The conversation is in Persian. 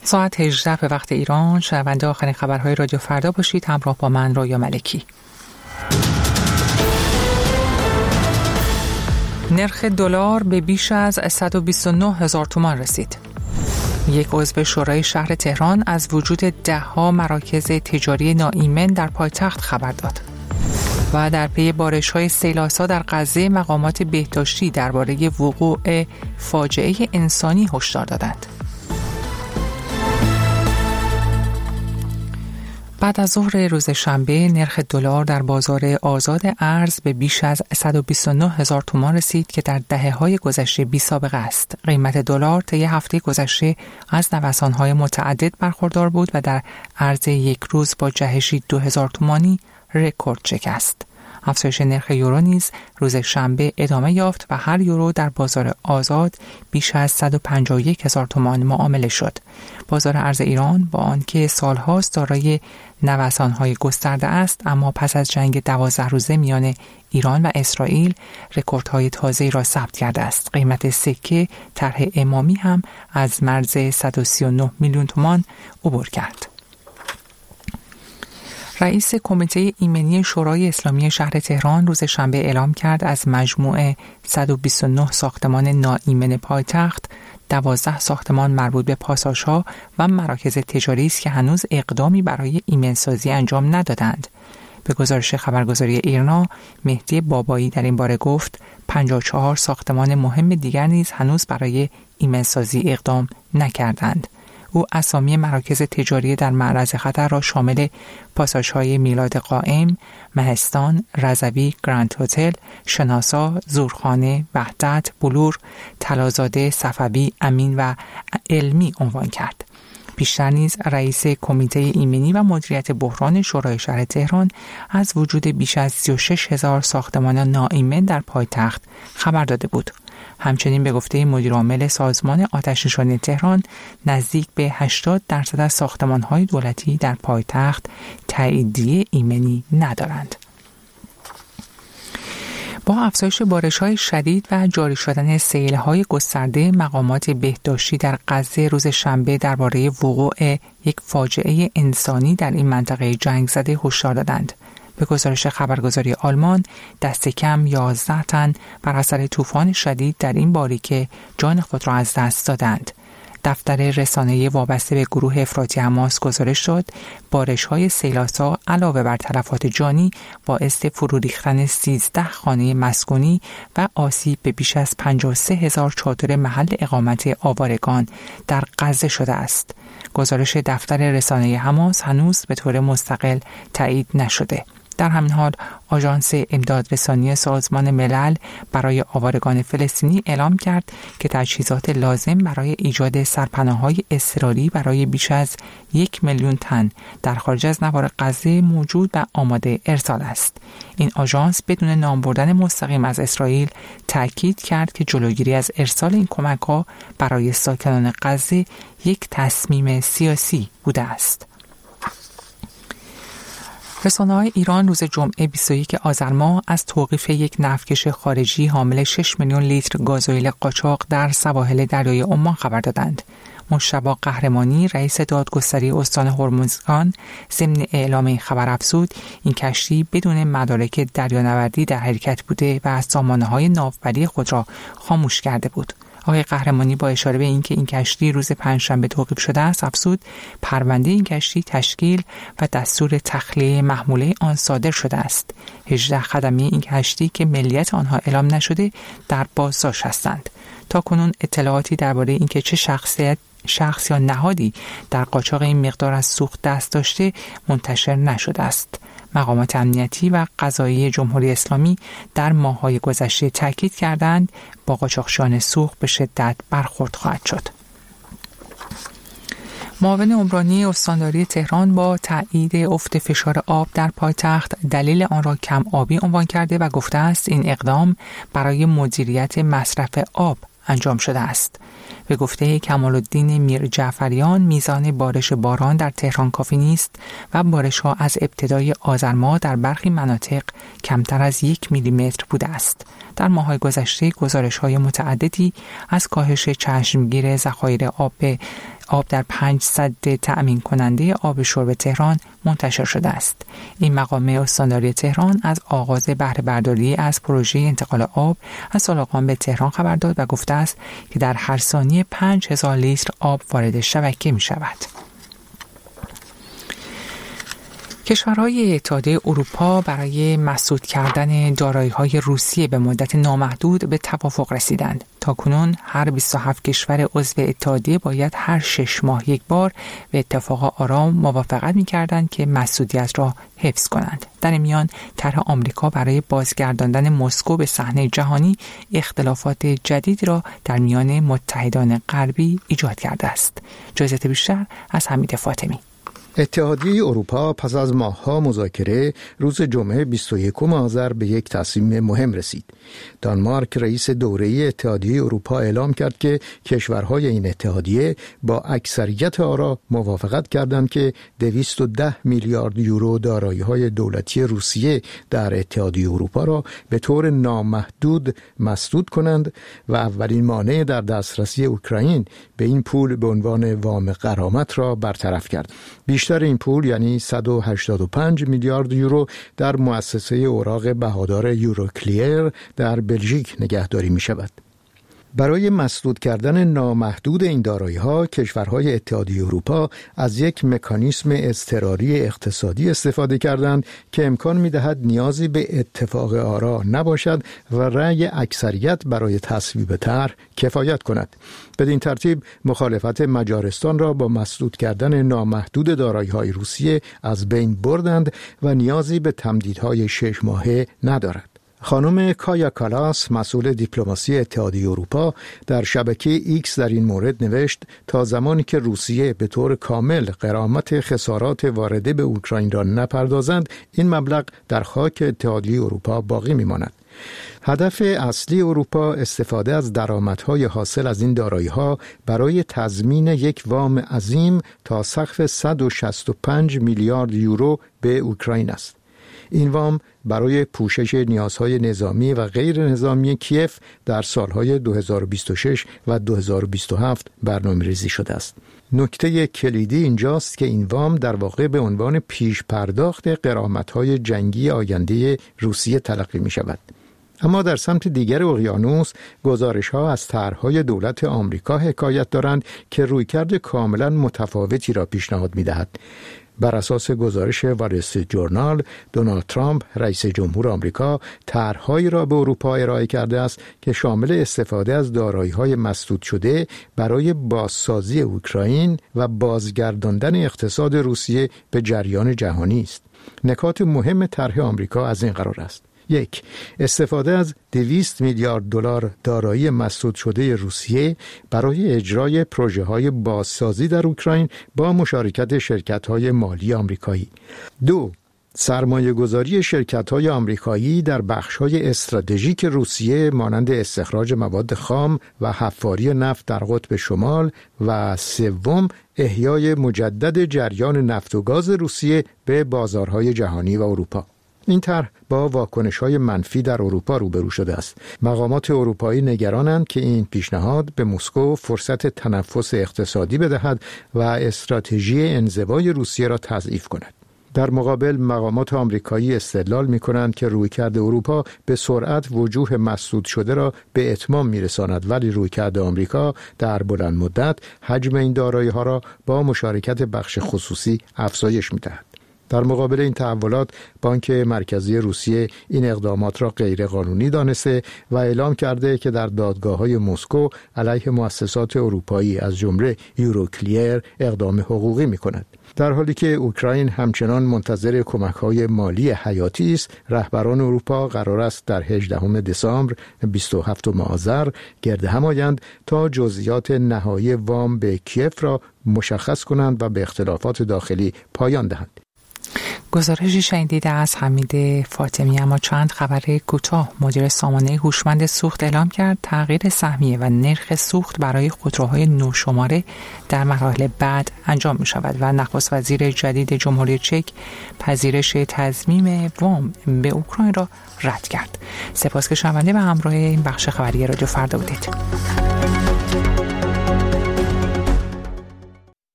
ساعت 18 به وقت ایران. شنونده آخرین خبرهای رادیو فردا باشید. همراه با من رویا ملکی. نرخ دلار به بیش از 129,000 تومان رسید. یک عضو شورای شهر تهران از وجود 10 مراکز تجاری ناایمن در پایتخت خبر داد. و در پی بارش‌های سیل‌آسا در غزه مقامات بهداشتی درباره وقوع فاجعه انسانی هشدار دادند. بعد از ظهر روز شنبه نرخ دلار در بازار آزاد ارز به بیش از 129,000 تومان رسید که در دهه‌های گذشته بی‌سابقه است. قیمت دلار طی هفته گذشته از نوسان‌های متعدد برخوردار بود و در عرض یک روز با جهشی 2,000 تومانی رکورد شکست. افزایش نرخ یورو نیز روز شنبه ادامه یافت و هر یورو در بازار آزاد بیش از 151,000 تومان معامله شد. بازار ارز ایران با آنکه سالهاست دارای نوسان‌های گسترده است، اما پس از جنگ 12 روزه میان ایران و اسرائیل رکوردهای تازه‌ای را ثبت کرده است. قیمت سکه طرح امامی هم از مرز 139 میلیون تومان عبور کرد. رئیس کمیته ایمنی شورای اسلامی شهر تهران روز شنبه اعلام کرد از مجموع 129 ساختمان ناایمن پایتخت 12 ساختمان مربوط به پاساژها و مراکز تجاری است که هنوز اقدامی برای ایمنسازی انجام ندادند. به گزارش خبرگزاری ایرنا، مهدی بابایی در این باره گفت 54 ساختمان مهم دیگر نیز هنوز برای ایمنسازی اقدام نکردند. او اسامی مراکز تجاری در معرض خطر را شامل پاساژهای میلاد قائم، مهستان، رضوی، گراند هتل، شناسا، زورخانه، وحدت، بلور، طلازاده، صفوی، امین و علمی عنوان کرد. پیشتر نیز رئیس کمیته ایمنی و مدیریت بحران شورای شهر تهران از وجود بیش از 36,000 ساختمان ناایمن در پایتخت خبر داده بود. همچنین به گفته مدیر عامل سازمان آتش‌نشانی تهران، نزدیک به 80% از ساختمان‌های دولتی در پایتخت تاییدیه ایمنی ندارند. با افزایش بارش‌های شدید و جاری شدن سیل‌های گسترده، مقامات بهداشتی در غزه روز شنبه درباره وقوع یک فاجعه انسانی در این منطقه جنگ زده هشدار دادند. به گزارش خبرگزاری آلمان، دست کم 11 تن بر اثر طوفان شدید در این باریکه جان خود را از دست دادند. دفتر رسانه‌ای وابسته به گروه افراطی حماس گزارش داد بارش‌های سیل‌آسا علاوه بر تلفات جانی باعث فرو ریختن 13 خانه مسکونی و آسیب به بیش از 53,000 چادر محل اقامت آوارگان در غزه شده است. گزارش دفتر رسانه‌ای حماس هنوز به طور مستقل تایید نشده. در همین حال آژانس امدادرسانی سازمان ملل برای آوارگان فلسطینی اعلام کرد که تجهیزات لازم برای ایجاد سرپناه‌های اضطراری برای بیش از 1 میلیون تن در خارج از نوار غزه موجود و آماده ارسال است. این آژانس بدون نام بردن مستقیم از اسرائیل تاکید کرد که جلوگیری از ارسال این کمک‌ها برای ساکنان غزه یک تصمیم سیاسی بوده است. رسانه‌های ایران روز جمعه 21 آذر ماه از توقیف یک نفتکش خارجی حامل 6 میلیون لیتر گازوئیل قاچاق در سواحل دریای عمان خبر دادند. مجتبی قهرمانی رئیس دادگستری استان هرمزگان ضمن اعلام این خبر افزود این کشتی بدون مدارک دریانوردی در حرکت بوده و سامانه‌های ناوبری خود را خاموش کرده بود. آقای قهرمانی با اشاره به اینکه این کشتی روز پنجشنبه توقیف شده است افزود پرونده این کشتی تشکیل و دستور تخلیه محموله آن صادر شده است. 18 خدمه این کشتی که ملیت آنها اعلام نشده در بازداشت هستند. تاکنون اطلاعاتی درباره اینکه چه شخص یا نهادی در قاچاق این مقدار از سوخت دست داشته منتشر نشده است. مقامات امنیتی و قضایی جمهوری اسلامی در ماه‌های گذشته تاکید کردند با قاچاقچیان سوخت به شدت برخورد خواهد شد. معاون عمرانی استانداری تهران با تایید افت فشار آب در پایتخت دلیل آن را کم آبی عنوان کرده و گفته است این اقدام برای مدیریت مصرف آب انجام شده است. به گفته کمال‌الدین میرجعفریان، میزان بارش باران در تهران کافی نیست و بارش‌ها از ابتدای آذر ماه در برخی مناطق کمتر از 1 میلیمتر بوده است. در ماه‌های گذشته گزارش‌های متعددی از کاهش چشمگیر ذخایر آب در 5 سد تأمین کننده آب شرب تهران منتشر شده است. این مقام استانداری تهران از آغاز بهره برداری از پروژه انتقال آب از سالاقان به تهران خبر داد و گفته است که در هر ثانیه 5000 لیتر آب وارد شبکه می شود. کشورهای اتحادیه اروپا برای مسدود کردن دارایی‌های روسیه به مدت نامحدود به توافق رسیدند. تاکنون هر 27 کشور عضو اتحادیه باید هر 6 ماه یک بار به اتفاق آرام موافقت می‌کردند که مسدودیت را حفظ کنند. در این میان طرح آمریکا برای بازگرداندن مسکو به صحنه جهانی اختلافات جدید را در میان متحدان غربی ایجاد کرده است. جزئیات بیشتر از حمید فاطمی. اتحادیه اروپا پس از ماه‌ها مذاکره روز جمعه 21 آذر به یک تصمیم مهم رسید. دانمارک رئیس دوره‌ای اتحادیه اروپا اعلام کرد که کشورهای این اتحادیه با اکثریت آرا موافقت کردند که 210 میلیارد یورو دارایی‌های دولتی روسیه در اتحادیه اروپا را به طور نامحدود مسدود کنند و اولین مانع در دسترسی اوکراین به این پول به عنوان وام غرامت را برطرف کرد. بیشتر این پول یعنی 185 میلیارد یورو در مؤسسه اوراق بهادار یوروکلیر در بلژیک نگهداری می شود. برای مسدود کردن نامحدود این دارایی‌ها کشورهای اتحادیه اروپا از یک مکانیزم اضطراری اقتصادی استفاده کردند که امکان می‌دهد نیازی به اتفاق آرا نباشد و رأی اکثریت برای تصویب طرح کفایت کند. بدین ترتیب مخالفت مجارستان را با مسدود کردن نامحدود دارایی‌های روسیه از بین بردند و نیازی به تمدیدهای 6 ماهه ندارد. خانم کایا کالاس مسئول دیپلماسی اتحادیه اروپا در شبکه ایکس در این مورد نوشت تا زمانی که روسیه به طور کامل غرامت خسارات وارده به اوکراین را نپردازند این مبلغ در خاک اتحادیه اروپا باقی میماند. هدف اصلی اروپا استفاده از درآمدهای حاصل از این دارایی‌ها برای تضمین یک وام عظیم تا سقف 165 میلیارد یورو به اوکراین است. این وام برای پوشش نیازهای نظامی و غیر نظامی کیف در سالهای 2026 و 2027 برنامه‌ریزی شده است. نکته کلیدی اینجاست که این وام در واقع به عنوان پیش پرداخت غرامت‌های جنگی آینده روسیه تلقی می شود. اما در سمت دیگر اقیانوس گزارش‌ها از طرح‌های دولت آمریکا حکایت دارند که رویکرد کاملاً متفاوتی را پیشنهاد می‌دهد. بر اساس گزارش وال استریت جورنال، دونالد ترامپ رئیس جمهور آمریکا طرح‌هایی را به اروپا ارائه کرده است که شامل استفاده از دارایی‌های مسدود شده برای بازسازی اوکراین و بازگرداندن اقتصاد روسیه به جریان جهانی است. نکات مهم طرح آمریکا از این قرار است: 1. استفاده از 200 میلیارد دلار دارایی مسدود شده روسیه برای اجرای پروژه‌های بازسازی در اوکراین با مشارکت شرکت‌های مالی آمریکایی. 2. سرمایه‌گذاری شرکت‌های آمریکایی در بخش‌های استراتژیک روسیه مانند استخراج مواد خام و حفاری نفت در قطب شمال. و 3. احیای مجدد جریان نفت و گاز روسیه به بازارهای جهانی و اروپا. این طرح با واکنش‌های منفی در اروپا روبرو شده است. مقامات اروپایی نگرانند که این پیشنهاد به مسکو فرصت تنفس اقتصادی بدهد و استراتژی انزوای روسیه را تضعیف کند. در مقابل مقامات آمریکایی استدلال می‌کنند که رویکرد اروپا به سرعت وجوه مسدود شده را به اتمام می‌رساند، ولی رویکرد آمریکا در بلند مدت حجم این دارایی‌ها را با مشارکت بخش خصوصی افزایش می‌دهد. در مقابل این تحولات بانک مرکزی روسیه این اقدامات را غیر قانونی دانسته و اعلام کرده که در دادگاه‌های مسکو علیه مؤسسات اروپایی از جمله یوروکلیر اقدام حقوقی می‌کند. در حالی که اوکراین همچنان منتظر کمک‌های مالی حیاتی است، رهبران اروپا قرار است در 18 دسامبر 27 آذر گرد هم آیند تا جزئیات نهایی وام به کیف را مشخص کنند و به اختلافات داخلی پایان دهند. گزارشی شنیدید از حمید فاطمی. اما چند خبر کوتاه. مدیر سامانه هوشمند سوخت اعلام کرد تغییر سهمیه و نرخ سوخت برای خودروهای نوشماره در مراحل بعد انجام می شود و نخست وزیر جدید جمهوری چک پذیرش تضمین وام به اوکراین را رد کرد. سپاس که شنونده و همراه این بخش خبری رادیو فردا بودید.